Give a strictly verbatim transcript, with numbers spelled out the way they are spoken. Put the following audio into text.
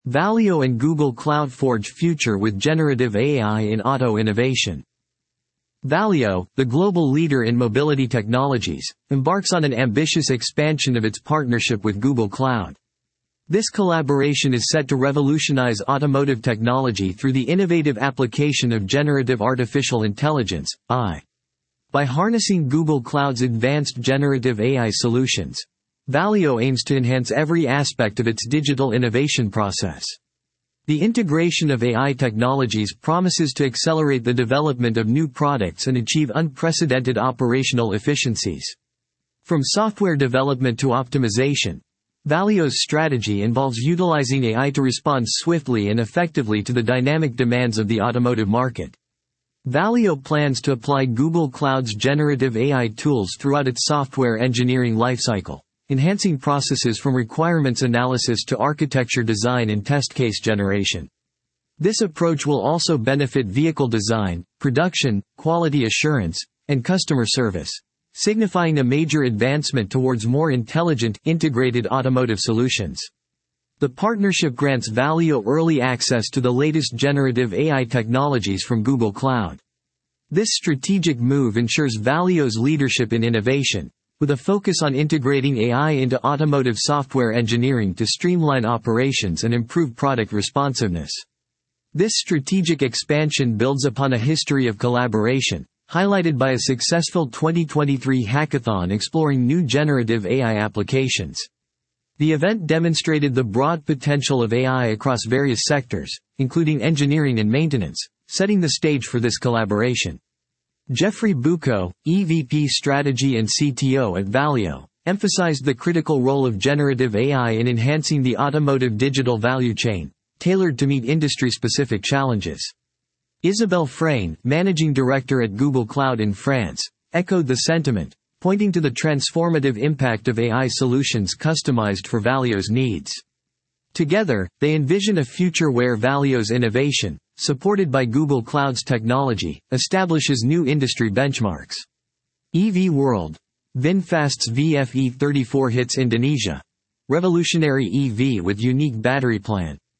Valeo and Google Cloud forge future with generative A I in auto innovation. Valeo, the global leader in mobility technologies, embarks on an ambitious expansion of its partnership with Google Cloud. This collaboration is set to revolutionize automotive technology through the innovative application of generative artificial intelligence, A I. By harnessing Google Cloud's advanced generative A I solutions, Valeo aims to enhance every aspect of its digital innovation process. The integration of A I technologies promises to accelerate the development of new products and achieve unprecedented operational efficiencies. From software development to optimization, Valeo's strategy involves utilizing A I to respond swiftly and effectively to the dynamic demands of the automotive market. Valeo plans to apply Google Cloud's generative A I tools throughout its software engineering lifecycle, enhancing processes from requirements analysis to architecture design and test case generation. This approach will also benefit vehicle design, production, quality assurance, and customer service, signifying a major advancement towards more intelligent, integrated automotive solutions. The partnership grants Valeo early access to the latest generative A I technologies from Google Cloud. This strategic move ensures Valeo's leadership in innovation, with a focus on integrating A I into automotive software engineering to streamline operations and improve product responsiveness. This strategic expansion builds upon a history of collaboration, highlighted by a successful twenty twenty-three hackathon exploring new generative A I applications. The event demonstrated the broad potential of A I across various sectors, including engineering and maintenance, setting the stage for this collaboration. Jeffrey Bucco, E V P Strategy and C T O at Valeo, emphasized the critical role of generative A I in enhancing the automotive digital value chain, tailored to meet industry-specific challenges. Isabelle Frain, Managing Director at Google Cloud in France, echoed the sentiment, pointing to the transformative impact of A I solutions customized for Valeo's needs. Together, they envision a future where Valeo's innovation, supported by Google Cloud's technology, establishes new industry benchmarks. E V World. VinFast's V F E thirty-four hits Indonesia. Revolutionary E V with unique battery plan.